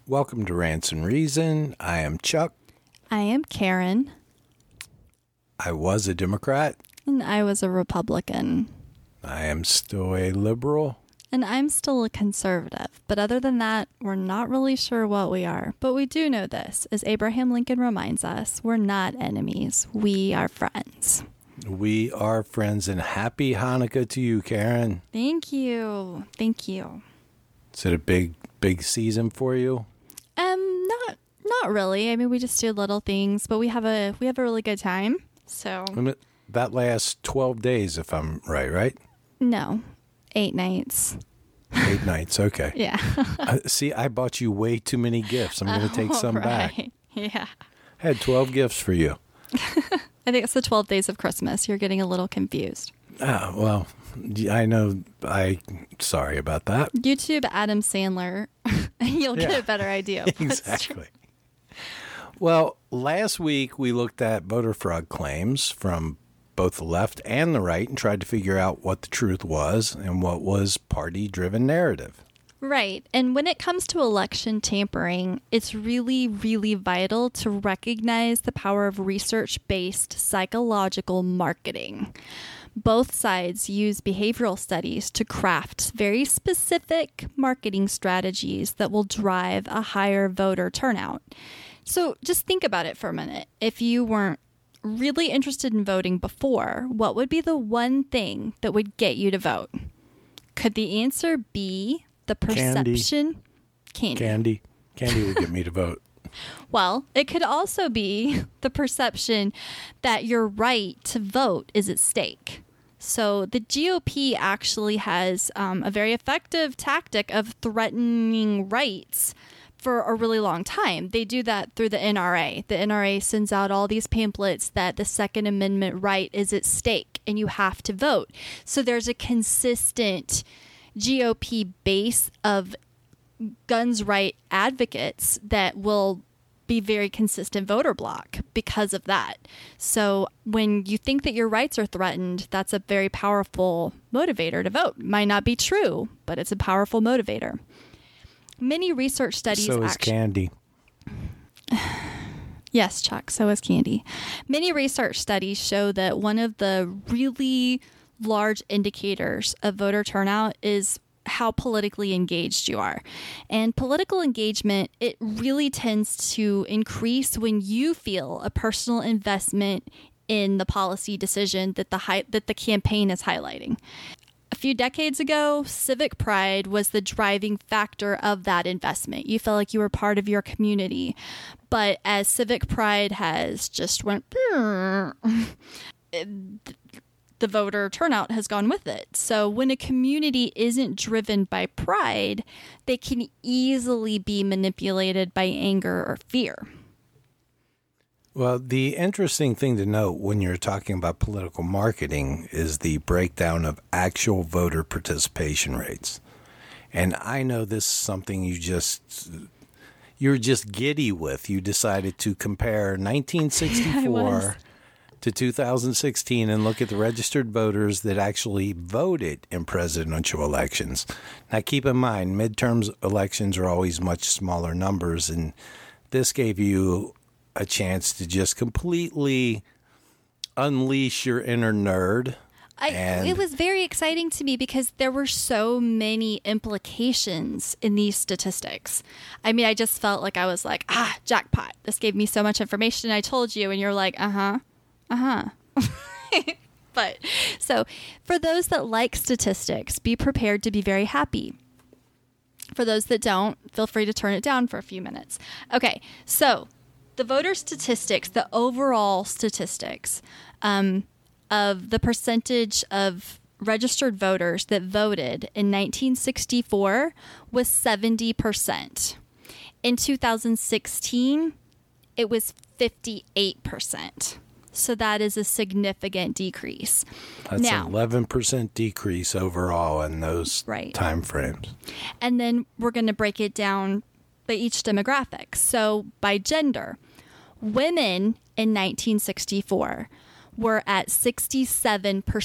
Welcome to Rants and Reason. I am Chuck. I am Karen. I was a Democrat. And I was a Republican. I am still a liberal. And I'm still a conservative. But other than that, we're not really sure what we are. But we do know this. As Abraham Lincoln reminds us, we're not enemies. We are friends. We are friends, and happy Hanukkah to you, Karen. Thank you. Thank you. Is it a big season for you? Not really. I mean, we just do little things, but we have a really good time. So that lasts 12 days, if I'm right? No, 8 nights. 8 nights, okay. Yeah. See, I bought you way too many gifts. I'm going to take some back. Yeah. I had 12 gifts for you. I think it's the 12 days of Christmas. You're getting a little confused. Oh, well, I know. Sorry about that. YouTube Adam Sandler, and you'll get a better idea. Exactly. Well, last week we looked at voter fraud claims from both the left and the right and tried to figure out what the truth was and what was party-driven narrative. Right. And when it comes to election tampering, it's really, really vital to recognize the power of research-based psychological marketing. Both sides use behavioral studies to craft very specific marketing strategies that will drive a higher voter turnout. So just think about it for a minute. If you weren't really interested in voting before, what would be the one thing that would get you to vote? Could the answer be the perception? Candy would get me to vote. Well, it could also be the perception that your right to vote is at stake. So the GOP actually has a very effective tactic of threatening rights for a really long time. They do that through the NRA. The NRA sends out all these pamphlets that the Second Amendment right is at stake and you have to vote. So there's a consistent GOP base of guns right advocates that will be very consistent voter bloc because of that. So when you think that your rights are threatened, that's a very powerful motivator to vote. Might not be true, but it's a powerful motivator. Many research studies... So is candy. Yes, Chuck, so is candy. Many research studies show that one of the really large indicators of voter turnout is how politically engaged you are. And political engagement, it really tends to increase when you feel a personal investment in the policy decision that the campaign is highlighting. A few decades ago, civic pride was the driving factor of that investment. You felt like you were part of your community. But as civic pride has just went, the voter turnout has gone with it. So when a community isn't driven by pride, they can easily be manipulated by anger or fear. Well, the interesting thing to note when you're talking about political marketing is the breakdown of actual voter participation rates. And I know this is something you're just giddy with. You decided to compare 1964 to 2016 and look at the registered voters that actually voted in presidential elections. Now, keep in mind, midterms elections are always much smaller numbers, and this gave you a chance to just completely unleash your inner nerd. It was very exciting to me because there were so many implications in these statistics. I mean, I just felt like I was like, jackpot. This gave me so much information. I told you, and you're like, But so for those that like statistics, be prepared to be very happy. For those that don't, feel free to turn it down for a few minutes. Okay, so the voter statistics, the overall statistics of the percentage of registered voters that voted in 1964 was 70%. In 2016, it was 58%. So that is a significant decrease. That's an 11% decrease overall in those time frames. And then we're going to break it down by each demographic. So by gender, women in 1964 were at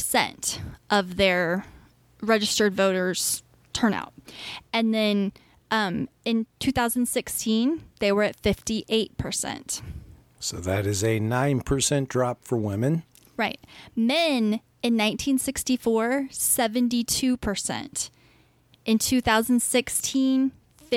67% of their registered voters turnout. And then In 2016, they were at 58%. So that is a 9% drop for women. Right. Men in 1964, 72%. In 2016,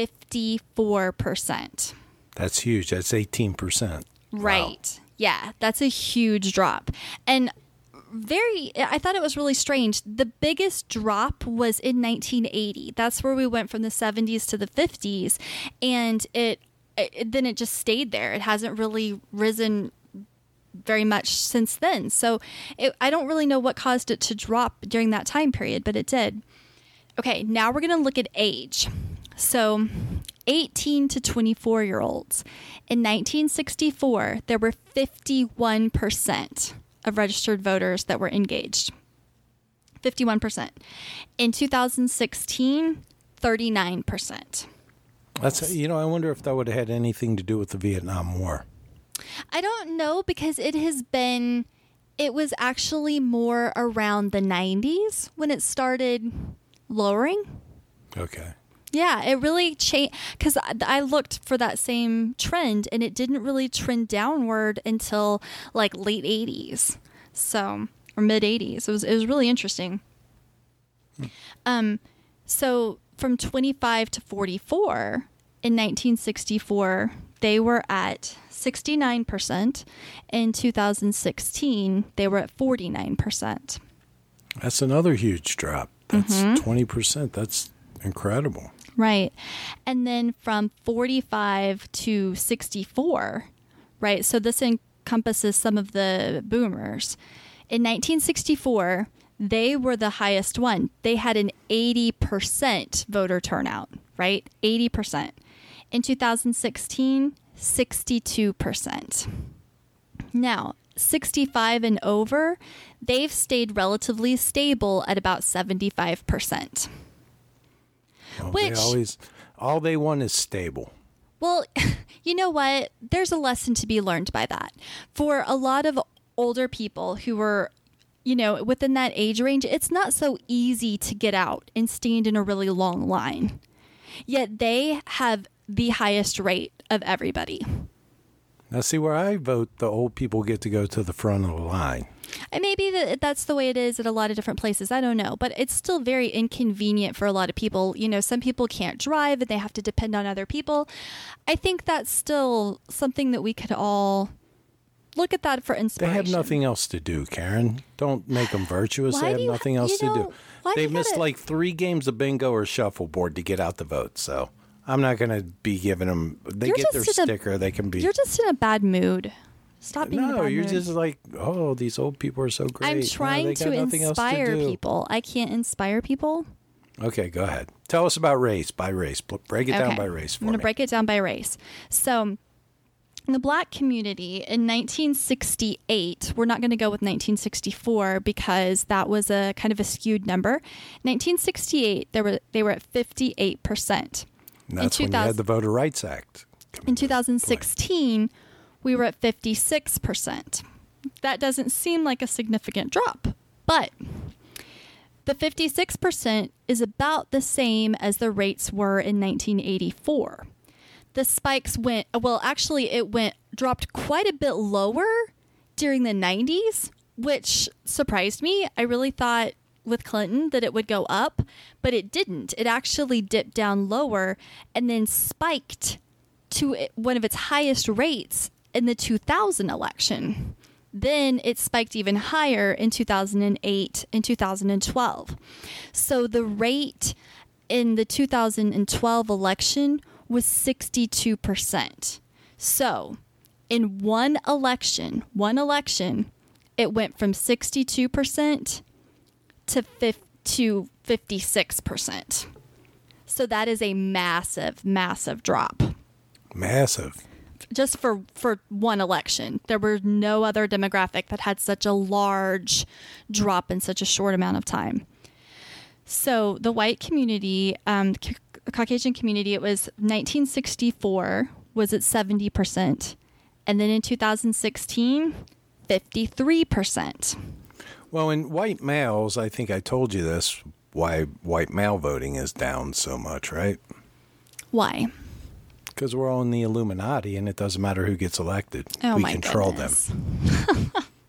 54%. That's huge. That's 18%. Right. Wow. Yeah, that's a huge drop. And I thought it was really strange. The biggest drop was in 1980. That's where we went from the 70s to the 50s. And then it just stayed there. It hasn't really risen very much since then. So I don't really know what caused it to drop during that time period, but it did. Okay, now we're going to look at age. So 18 to 24-year-olds. In 1964, there were 51% of registered voters that were engaged. 51%. In 2016, 39%. I wonder if that would have had anything to do with the Vietnam War. I don't know, because it was actually more around the 90s when it started lowering. Okay. Yeah, it really changed, because I looked for that same trend, and it didn't really trend downward until like late 80s, or mid 80s. It was really interesting. So from 25 to 44 in 1964, they were at 69%. In 2016, they were at 49%. That's another huge drop. That's 20%. That's incredible. Right. And then from 45 to 64, right? So this encompasses some of the boomers. In 1964, they were the highest one. They had an 80% voter turnout, right? 80%. In 2016, 62%. Now, 65 and over, they've stayed relatively stable at about 75%. Well, all they want is stable. Well, you know what? There's a lesson to be learned by that. For a lot of older people who were, within that age range, it's not so easy to get out and stand in a really long line. Yet they have the highest rate of everybody. Now, see, where I vote, the old people get to go to the front of the line. And maybe that's the way it is at a lot of different places. I don't know. But it's still very inconvenient for a lot of people. Some people can't drive and they have to depend on other people. I think that's still something that we could all look at that for inspiration. They have nothing else to do, Karen. Don't make them virtuous. They have nothing else to do. They missed like 3 games of bingo or shuffleboard to get out the vote. So I'm not going to be giving them. They get their sticker. They can be. You're just in a bad mood. Stop being in a bad mood. No, you're just like, oh, these old people are so great. I'm trying to inspire people. I can't inspire people. Okay, go ahead. Tell us about race by race. Break it down by race for me. I'm going to break it down by race. So in the Black community in 1968, we're not going to go with 1964 because that was a kind of a skewed number. 1968, they were at 58%. And that's when you had the Voter Rights Act. In 2016, we were at 56%. That doesn't seem like a significant drop, but the 56% is about the same as the rates were in 1984. The spikes dropped quite a bit lower during the 90s, which surprised me. I really thought with Clinton that it would go up, but it didn't. It actually dipped down lower and then spiked to one of its highest rates in the 2000 election. Then it spiked even higher in 2008 and 2012. So the rate in the 2012 election was 62%. So in one election, it went from 62% to 56%. So that is a massive, massive drop. Massive. Just for one election. There were no other demographic that had such a large drop in such a short amount of time. So the white community, the Caucasian community, it was 1964 was at 70%. And then in 2016, 53%. Well, in white males, I think I told you this, why white male voting is down so much, right? Why? Because we're all in the Illuminati, and it doesn't matter who gets elected. Oh, we my control goodness. them.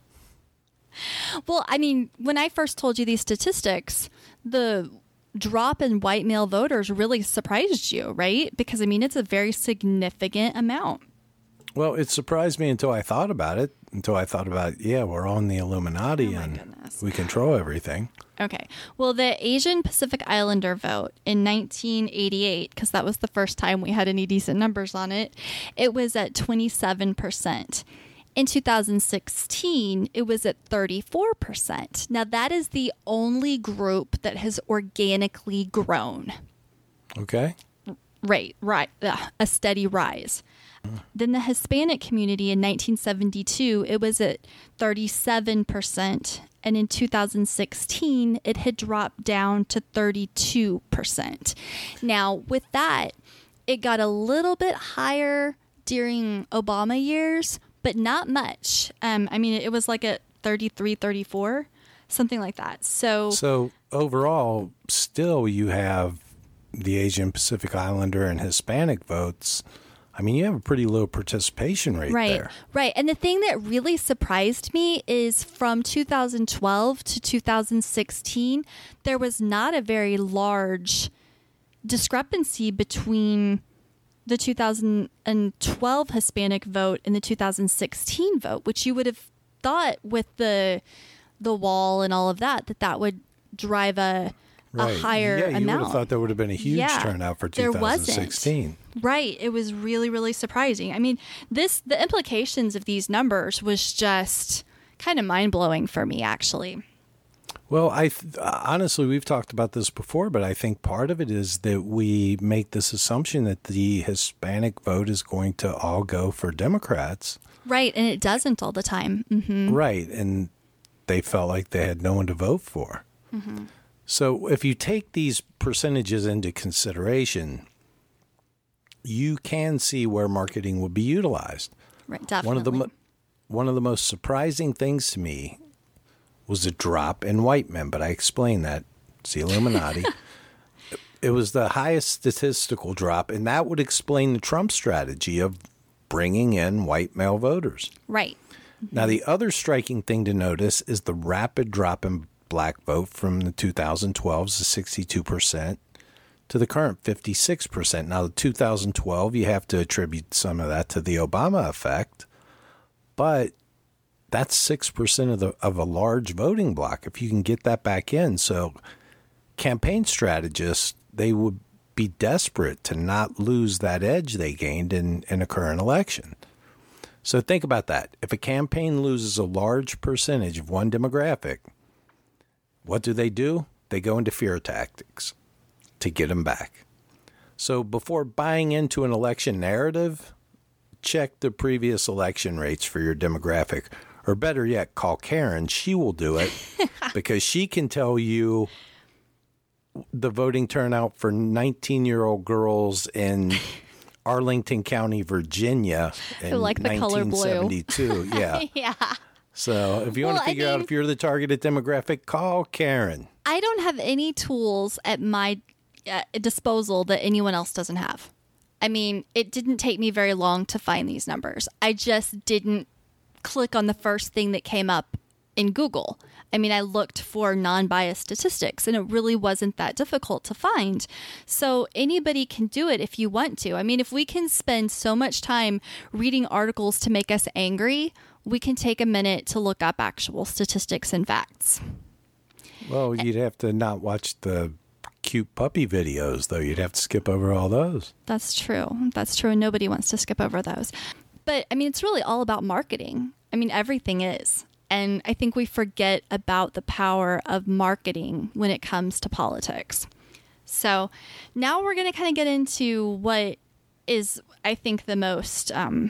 Well, I mean, when I first told you these statistics, the drop in white male voters really surprised you, right? Because, I mean, it's a very significant amount. Well, it surprised me until I thought about it. Yeah, we're all in the Illuminati, and goodness. we control everything. Okay. Well, the Asian Pacific Islander vote in 1988, because that was the first time we had any decent numbers on it, it was at 27%. In 2016, it was at 34%. Now, that is the only group that has organically grown. Okay. Right. A steady rise. Then the Hispanic community in 1972, it was at 37%. And in 2016, it had dropped down to 32%. Now, with that, it got a little bit higher during Obama years, but not much. I mean, it was like at 33, 34, something like that. So overall, still you have the Asian Pacific Islander and Hispanic votes. I mean, you have a pretty low participation rate there. Right. And the thing that really surprised me is from 2012 to 2016, there was not a very large discrepancy between the 2012 Hispanic vote and the 2016 vote, which you would have thought with the wall and all of that would drive a higher amount. Yeah, you would have thought there would have been a huge turnout for 2016. There wasn't. Right. It was really, really surprising. I mean, the implications of these numbers was just kind of mind-blowing for me, actually. Well, honestly, we've talked about this before, but I think part of it is that we make this assumption that the Hispanic vote is going to all go for Democrats. Right, and it doesn't all the time. Mm-hmm. Right, and they felt like they had no one to vote for. Mm-hmm. So if you take these percentages into consideration, you can see where marketing would be utilized. Right, definitely. One of the most surprising things to me was a drop in white men, but I explained that. It's the Illuminati. It was the highest statistical drop, and that would explain the Trump strategy of bringing in white male voters. Right. Now, the other striking thing to notice is the rapid drop in black vote from the 2012's to 62% to the current 56%. Now, the 2012, you have to attribute some of that to the Obama effect, but that's 6% of a large voting block if you can get that back in. So campaign strategists, they would be desperate to not lose that edge they gained in a current election. So think about that. If a campaign loses a large percentage of one demographic, what do? They go into fear tactics to get them back. So before buying into an election narrative, check the previous election rates for your demographic. Or better yet, call Karen. She will do it because she can tell you the voting turnout for 19-year-old girls in Arlington County, Virginia in like the color blue. 1972. Yeah. Yeah. So if you want to figure out if you're the targeted demographic, call Karen. I don't have any tools at my disposal that anyone else doesn't have. I mean, it didn't take me very long to find these numbers. I just didn't click on the first thing that came up in Google. I mean, I looked for non-biased statistics, and it really wasn't that difficult to find. So anybody can do it if you want to. I mean, if we can spend so much time reading articles to make us angry, we can take a minute to look up actual statistics and facts. Well, you'd have to not watch the cute puppy videos, though. You'd have to skip over all those. That's true. That's true. And nobody wants to skip over those. But, I mean, it's really all about marketing. I mean, everything is. And I think we forget about the power of marketing when it comes to politics. So now we're going to kind of get into what is, I think, the most...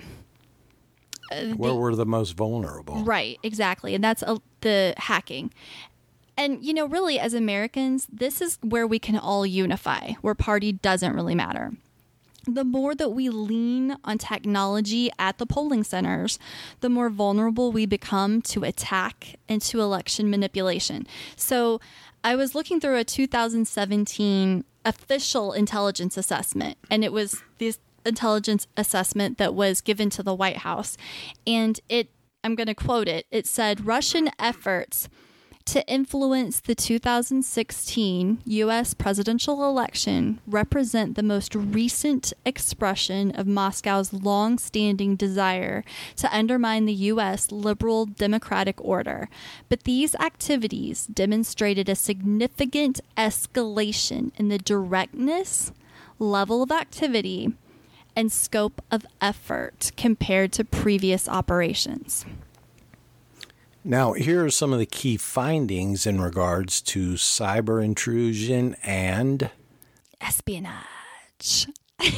where we're the most vulnerable. Right, exactly. And that's the hacking. And, you know, really, as Americans, this is where we can all unify, where party doesn't really matter. The more that we lean on technology at the polling centers, the more vulnerable we become to attack and to election manipulation. So I was looking through a 2017 official intelligence assessment, and it was this intelligence assessment that was given to the White House. And I'm going to quote it. It said, Russian efforts to influence the 2016 U.S. presidential election represent the most recent expression of Moscow's long-standing desire to undermine the U.S. liberal democratic order. But these activities demonstrated a significant escalation in the directness, level of activity, and scope of effort compared to previous operations. Now, here are some of the key findings in regards to cyber intrusion and espionage.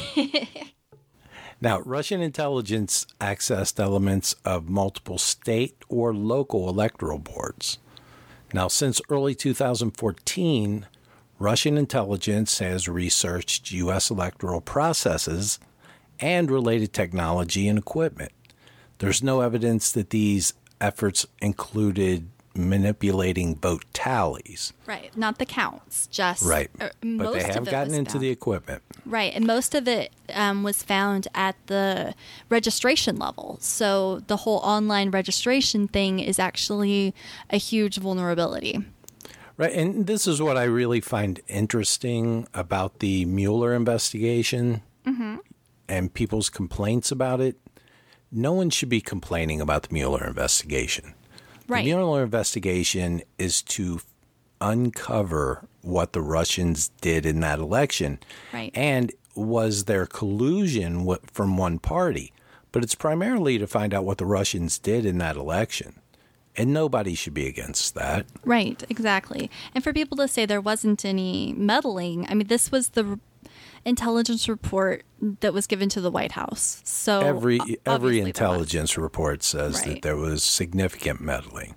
Now, Russian intelligence accessed elements of multiple state or local electoral boards. Now, since early 2014, Russian intelligence has researched U.S. electoral processes and related technology and equipment. There's no evidence that these efforts included manipulating vote tallies. Right, not the counts, just right. But they have gotten into the equipment. Right, and most of it was found at the registration level. So the whole online registration thing is actually a huge vulnerability. Right, and this is what I really find interesting about the Mueller investigation and people's complaints about it. No one should be complaining about the Mueller investigation. Right. The Mueller investigation is to uncover what the Russians did in that election. Right. And was there collusion from one party? But it's primarily to find out what the Russians did in that election. And nobody should be against that. Right, exactly. And for people to say there wasn't any meddling, I mean, this was the intelligence report that was given to the White House. So every intelligence report says that there was significant meddling.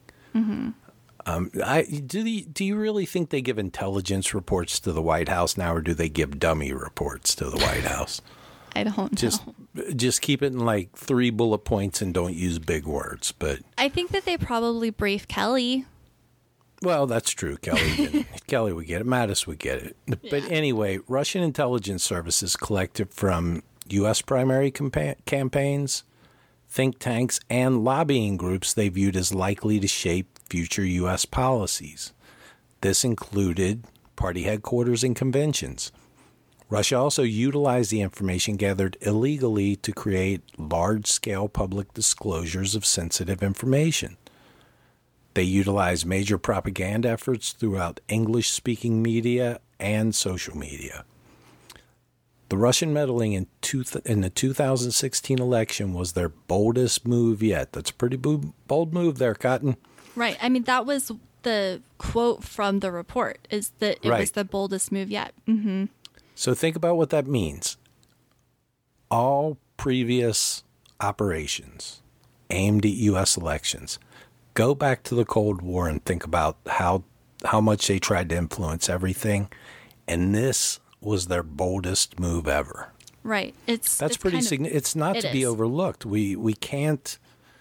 Do you really think they give intelligence reports to the White House now, or do they give dummy reports to the White House? I don't know. Just keep it in like 3 bullet points and don't use big words. But I think that they probably briefed Kelly. Well, that's true. Kelly would get it. Mattis would get it. But anyway, Russian intelligence services collected from U.S. primary campaigns, think tanks, and lobbying groups they viewed as likely to shape future U.S. policies. This included party headquarters and conventions. Russia also utilized the information gathered illegally to create large-scale public disclosures of sensitive information. They utilized major propaganda efforts throughout English-speaking media and social media. The Russian meddling in the 2016 election was their boldest move yet. That's a pretty bold move there, Cotton. Right. I mean, that was the quote from the report, is that it was the boldest move yet. Mm-hmm. So think about what that means. All previous operations aimed at U.S. elections. Go back to the Cold War and think about how much they tried to influence everything. And this was their boldest move ever. Right. That's pretty significant. It's not to be overlooked. We can't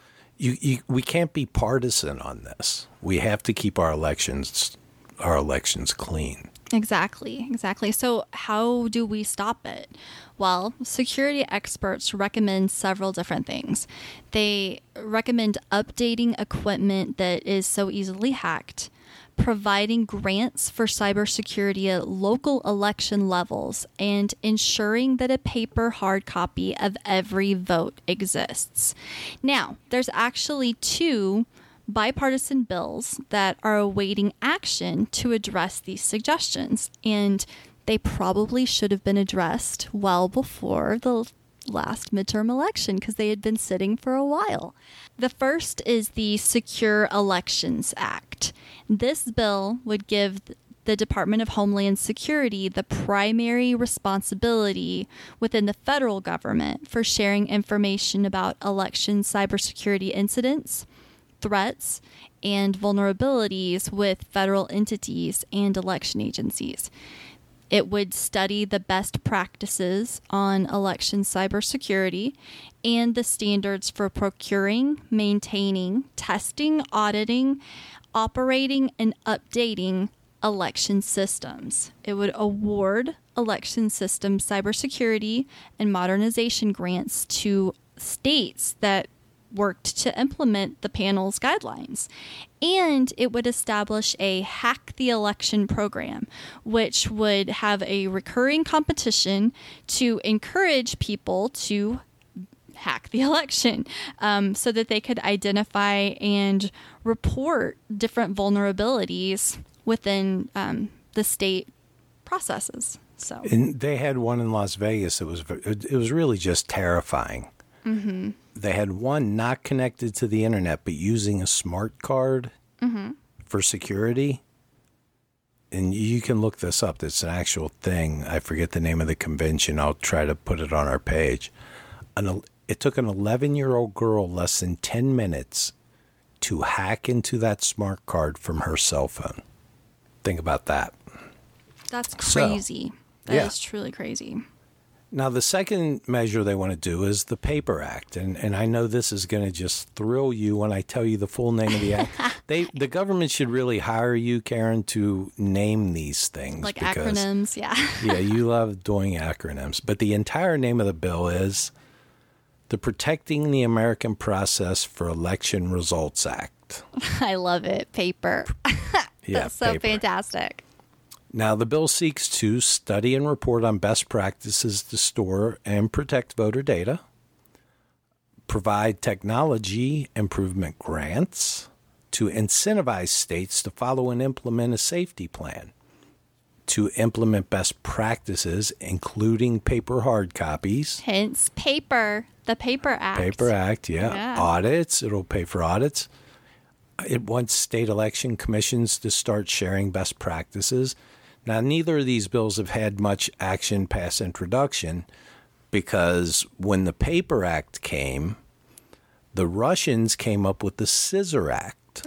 we can't be partisan on this. We have to keep our elections clean. Exactly. So how do we stop it? Well, security experts recommend several different things. They recommend updating equipment that is so easily hacked, providing grants for cybersecurity at local election levels, and ensuring that a paper hard copy of every vote exists. Now, there's actually 2 bipartisan bills that are awaiting action to address these suggestions, and they probably should have been addressed well before the last midterm election because they had been sitting for a while. The first is the Secure Elections Act. This bill would give the Department of Homeland Security the primary responsibility within the federal government for sharing information about election cybersecurity incidents, threats, and vulnerabilities with federal entities and election agencies. It would study the best practices on election cybersecurity and the standards for procuring, maintaining, testing, auditing, operating, and updating election systems. It would award election system cybersecurity and modernization grants to states that worked to implement the panel's guidelines. And it would establish a Hack the Election program, which would have a recurring competition to encourage people to hack the election, so that they could identify and report different vulnerabilities within the state processes. So, and they had one in Las Vegas. It was really just terrifying. Mm-hmm. They had one not connected to the internet, but using a smart card for security. And you can look this up. It's an actual thing. I forget the name of the convention. I'll try to put it on our page. It took an 11-year-old girl less than 10 minutes to hack into that smart card from her cell phone. Think about that. That's crazy. That is truly crazy. Now, the second measure they want to do is the PAPER Act. And I know this is going to just thrill you when I tell you the full name of the act. The government should really hire you, Karen, to name these things. Like acronyms, yeah. Yeah, you love doing acronyms. But the entire name of the bill is the Protecting the American Process for Election Results Act. I love it. Paper. Yeah, that's so paper. Fantastic. Now, the bill seeks to study and report on best practices to store and protect voter data, provide technology improvement grants to incentivize states to follow and implement a safety plan, to implement best practices, including paper hard copies. Hence, paper, the PAPER Act. PAPER Act, yeah. Audits, it'll pay for audits. It wants state election commissions to start sharing best practices. Now, neither of these bills have had much action past introduction because when the PAPER Act came, the Russians came up with the Scissor Act.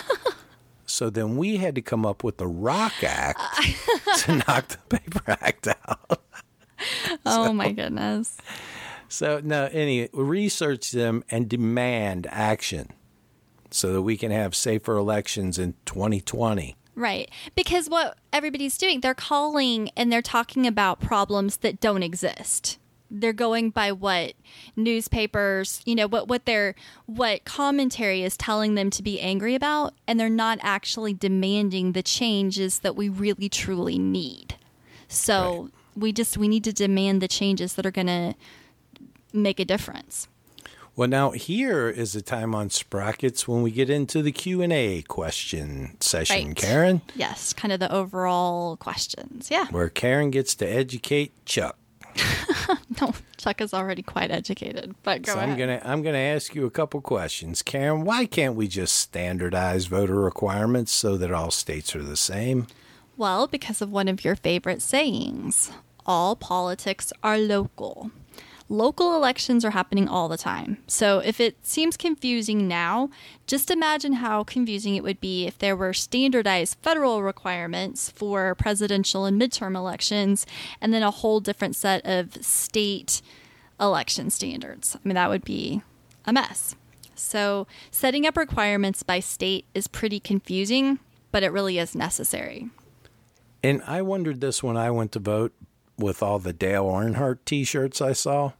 So then we had to come up with the Rock Act to knock the PAPER Act out. Oh, my goodness. So, now, anyway, research them and demand action so that we can have safer elections in 2020. Right. Because what everybody's doing, they're calling and they're talking about problems that don't exist. They're going by what newspapers, what commentary is telling them to be angry about, and they're not actually demanding the changes that we really truly need. So we need to demand the changes that are going to make a difference. Well, now here is the time on Sprockets when we get into the Q&A question session, right. Karen. Yes, kind of the overall questions, yeah. Where Karen gets to educate Chuck. No, Chuck is already quite educated, but go ahead. I'm gonna ask you a couple questions. Karen, why can't we just standardize voter requirements so that all states are the same? Well, because of one of your favorite sayings, all politics are local. Local elections are happening all the time. So if it seems confusing now, just imagine how confusing it would be if there were standardized federal requirements for presidential and midterm elections and then a whole different set of state election standards. I mean, that would be a mess. So setting up requirements by state is pretty confusing, but it really is necessary. And I wondered this when I went to vote with all the Dale Earnhardt T-shirts I saw.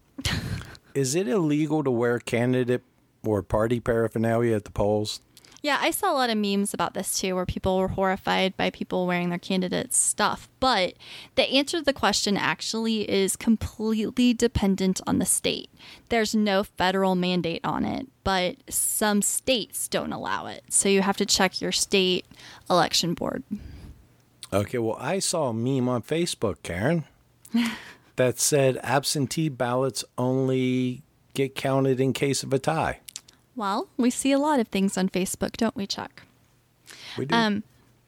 Is it illegal to wear candidate or party paraphernalia at the polls? Yeah, I saw a lot of memes about this too, where people were horrified by people wearing their candidates' stuff. But the answer to the question actually is completely dependent on the state. There's no federal mandate on it, but some states don't allow it. So you have to check your state election board. Okay, well, I saw a meme on Facebook, Karen, that said absentee ballots only get counted in case of a tie. Well, we see a lot of things on Facebook, don't we, Chuck? We do.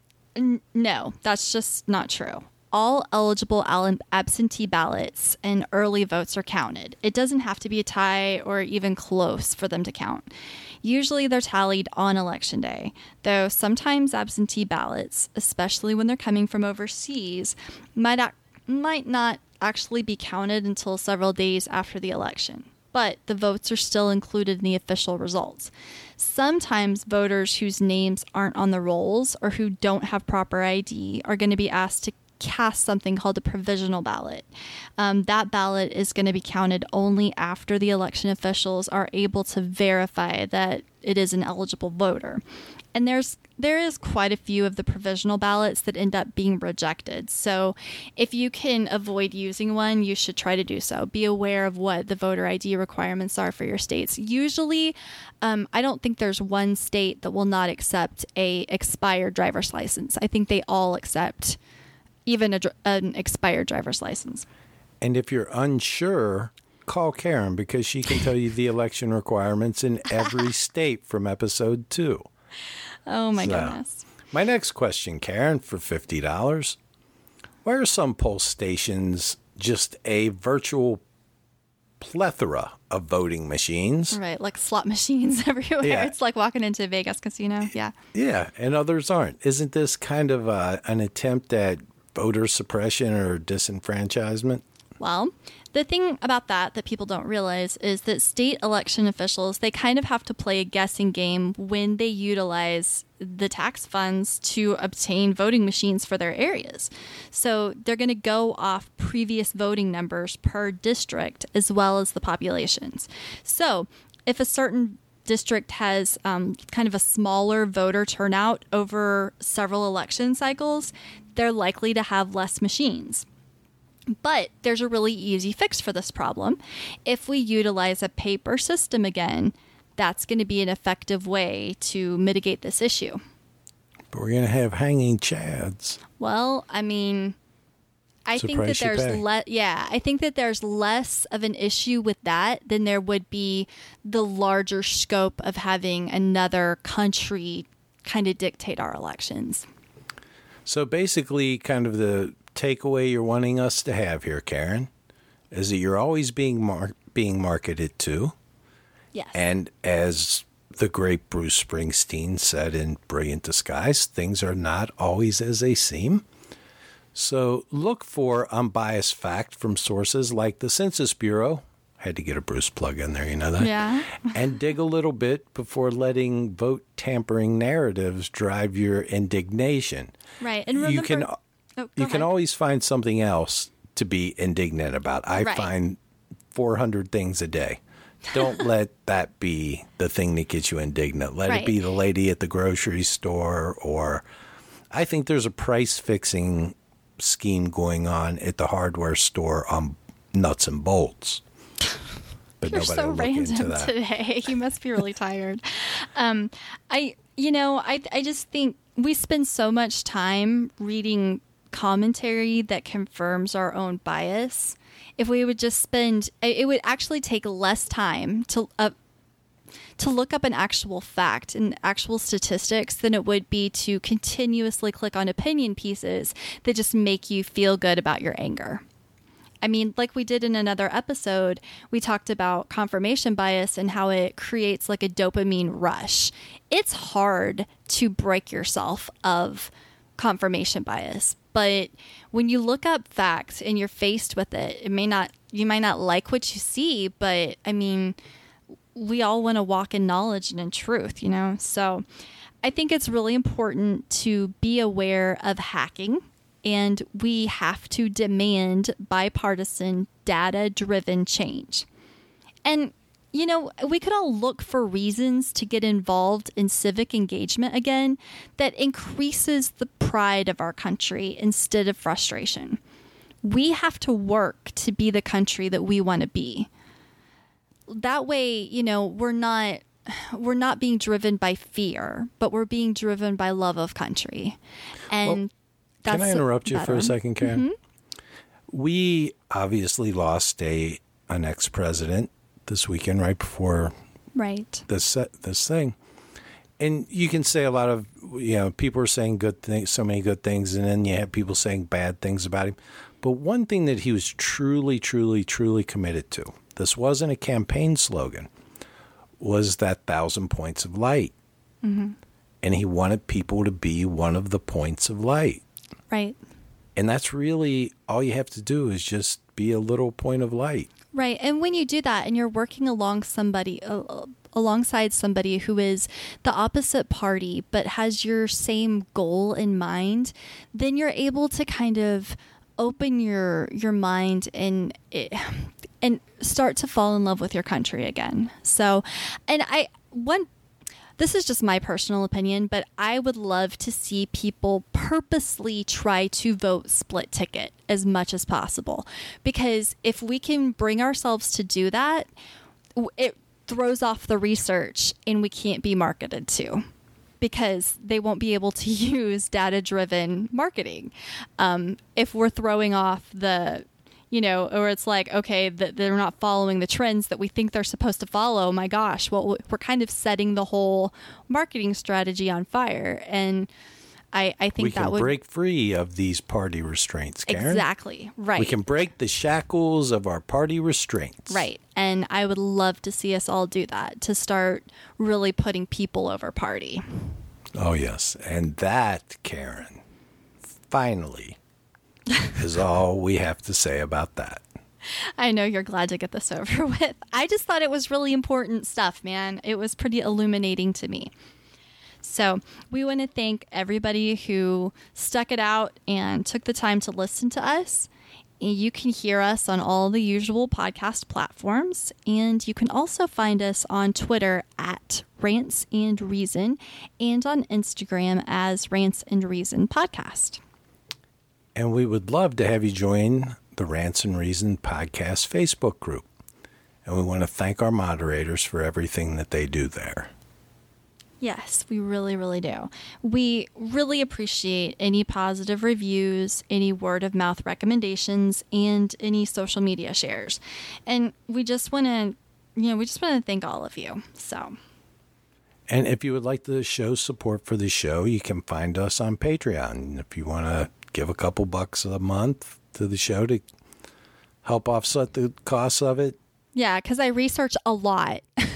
No, that's just not true. All eligible absentee ballots and early votes are counted. It doesn't have to be a tie or even close for them to count. Usually they're tallied on Election Day, though sometimes absentee ballots, especially when they're coming from overseas, might not actually be counted until several days after the election. But the votes are still included in the official results. Sometimes voters whose names aren't on the rolls or who don't have proper ID are going to be asked to cast something called a provisional ballot. That ballot is going to be counted only after the election officials are able to verify that it is an eligible voter. And there is quite a few of the provisional ballots that end up being rejected. So if you can avoid using one, you should try to do so. Be aware of what the voter ID requirements are for your states. Usually, I don't think there's one state that will not accept a expired driver's license. I think they all accept even an expired driver's license. And if you're unsure, call Karen because she can tell you the election requirements in every state from episode 2. Oh, my goodness. My next question, Karen, for $50. Why are some poll stations just a virtual plethora of voting machines? Right, like slot machines everywhere. Yeah. It's like walking into a Vegas casino. Yeah. Yeah, and others aren't. Isn't this kind of an attempt at voter suppression or disenfranchisement? Well, the thing about that people don't realize is that state election officials, they kind of have to play a guessing game when they utilize the tax funds to obtain voting machines for their areas. So they're going to go off previous voting numbers per district as well as the populations. So if a certain district has kind of a smaller voter turnout over several election cycles, they're likely to have less machines. But there's a really easy fix for this problem. If we utilize a paper system again, that's going to be an effective way to mitigate this issue. But we're going to have hanging chads. Well, I mean, I think that there's less of an issue with that than there would be the larger scope of having another country kind of dictate our elections. So basically, kind of the takeaway you're wanting us to have here, Karen, is that you're always being marketed to. Yes. And as the great Bruce Springsteen said in Brilliant Disguise, things are not always as they seem. So look for unbiased fact from sources like the Census Bureau. Had to get a Bruce plug in there, you know that? Yeah. And dig a little bit before letting vote tampering narratives drive your indignation. Right. And remember, you can always find something else to be indignant about. I find 400 things a day. Don't let that be the thing that gets you indignant. Let it be the lady at the grocery store, or I think there's a price fixing scheme going on at the hardware store on nuts and bolts. But you're so random today. You must be really tired. I just think we spend so much time reading commentary that confirms our own bias. If we would just it would actually take less time to look up an actual fact and actual statistics than it would be to continuously click on opinion pieces that just make you feel good about your anger. I mean, like we did in another episode, we talked about confirmation bias and how it creates like a dopamine rush. It's hard to break yourself of confirmation bias. But when you look up facts and you're faced with it, you might not like what you see, but I mean, we all want to walk in knowledge and in truth, you know? So I think it's really important to be aware of hacking, and we have to demand bipartisan, data-driven change. And you know, we could all look for reasons to get involved in civic engagement again that increases the pride of our country instead of frustration. We have to work to be the country that we want to be. That way, you know, we're not being driven by fear, but we're being driven by love of country. And can I interrupt you for a second, Karen? Mm-hmm. We obviously lost an ex-president this weekend, right before this thing. And you can say a lot of, you know, people are saying good things, so many good things, and then you have people saying bad things about him. But one thing that he was truly, truly, truly committed to, this wasn't a campaign slogan, was that 1,000 points of light. Mm-hmm. And he wanted people to be one of the points of light. Right. And that's really all you have to do is just be a little point of light. Right. And when you do that and you're working alongside alongside somebody who is the opposite party but has your same goal in mind, then you're able to kind of open your mind and start to fall in love with your country again. So, this is just my personal opinion, but I would love to see people purposely try to vote split ticket as much as possible. Because if we can bring ourselves to do that, it throws off the research and we can't be marketed to, because they won't be able to use data-driven marketing. If we're throwing off the, or it's like, okay, they're not following the trends that we think they're supposed to follow. My gosh, well, we're kind of setting the whole marketing strategy on fire. And I think we that can would break free of these party restraints, Karen. Exactly, right. We can break the shackles of our party restraints. Right. And I would love to see us all do that, to start really putting people over party. Oh, yes. And that, Karen, finally, is all we have to say about that. I know you're glad to get this over with. I just thought it was really important stuff, man. It was pretty illuminating to me. So we want to thank everybody who stuck it out and took the time to listen to us. You can hear us on all the usual podcast platforms, and you can also find us on Twitter at Rants and Reason and on Instagram as Rants and Reason Podcast. And we would love to have you join the Rants and Reason Podcast Facebook group. And we want to thank our moderators for everything that they do there. Yes, we really, really do. We really appreciate any positive reviews, any word of mouth recommendations, and any social media shares. And we just want to, thank all of you. So. And if you would like to show support for the show, you can find us on Patreon. If you want to give a couple bucks a month to the show to help offset the costs of it. Yeah, because I research a lot.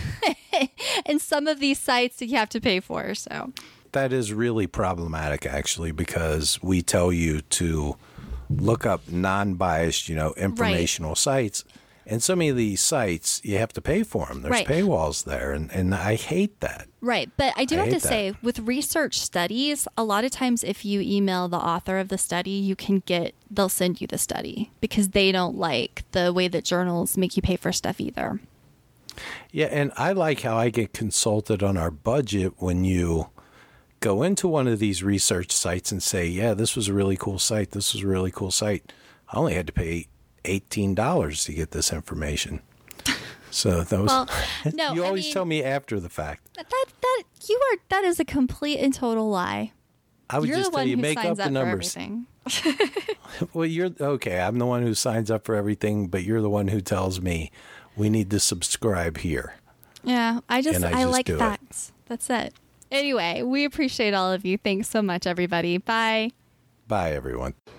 And some of these sites you have to pay for. So that is really problematic, actually, because we tell you to look up non-biased, informational sites. And so many of these sites, you have to pay for them. There's paywalls there, and I hate that. Right. But I do have to say, with research studies, a lot of times if you email the author of the study, they'll send you the study because they don't like the way that journals make you pay for stuff either. Yeah, and I like how I get consulted on our budget when you go into one of these research sites and say, yeah, this was a really cool site. This was a really cool site. I only had to pay $18 to get this information. So that was, no, you always tell me after the fact. That is a complete and total lie. I would just tell you, make up the numbers. Well, you're okay. I'm the one who signs up for everything, but you're the one who tells me we need to subscribe here. Yeah, I like facts. That's it. Anyway, we appreciate all of you. Thanks so much, everybody. Bye. Bye, everyone.